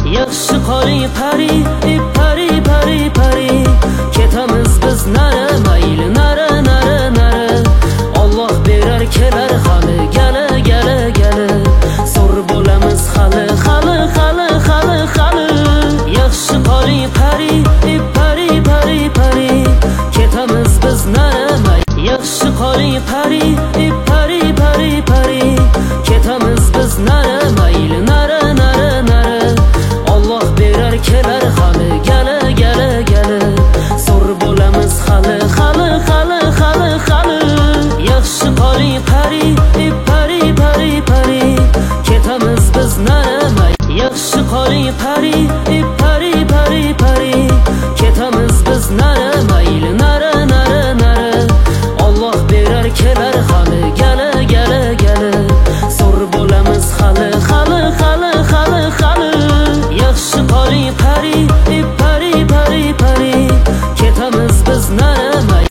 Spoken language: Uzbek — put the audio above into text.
yaxshi qoling pari, pari pari pari. Ketamiz biz nara, mayli nara nara nara. Alloh berar kelar hali, gala gala gala. Zo'r bo'lamiz hali hali hali hali hali. Yaxshi qoling pari, pari pari pari. Ketamiz biz nara, mayli yaxshi qoling pari, pari pari pari. Ketamiz biz nara, mayli nara nara nara. Alloh berar kelar hali, gala gala gala. Zo'r bo'lamiz hali hali hali hali hali. Yaxshi qoling pari, pari pari pari. Ketamiz biz nara, mayli yaxshi qoling pari, pari pari pari. Ketamiz biz nara, mayli nara nara nara. Alloh berar kelar hali, gala gala gala. Zo'r bo'lamiz hali hali hali hali hali. Yaxshi qoling pari, pari pari pari. Ketamiz biz nara.